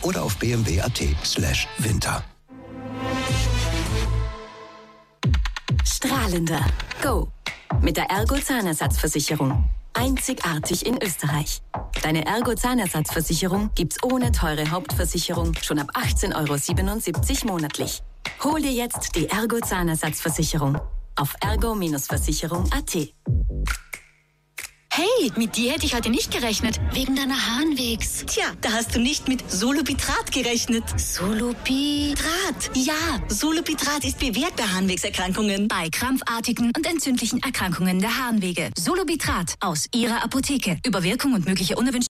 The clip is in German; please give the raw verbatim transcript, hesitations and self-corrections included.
oder auf bmw.at slash Winter. Strahlender. Go. Mit der Ergo Zahnersatzversicherung. Einzigartig in Österreich. Deine Ergo Zahnersatzversicherung gibt's ohne teure Hauptversicherung schon ab achtzehn Euro siebenundsiebzig monatlich. Hol dir jetzt die Ergo Zahnersatzversicherung auf ergo Versicherung punkt at. Hey, mit dir hätte ich heute nicht gerechnet. Wegen deiner Harnwegs. Tja, da hast du nicht mit Solubitrat gerechnet. Solubitrat? Ja, Solubitrat ist bewährt bei Harnwegserkrankungen. Bei krampfartigen und entzündlichen Erkrankungen der Harnwege. Solubitrat aus Ihrer Apotheke. Über Wirkung und mögliche unerwünschte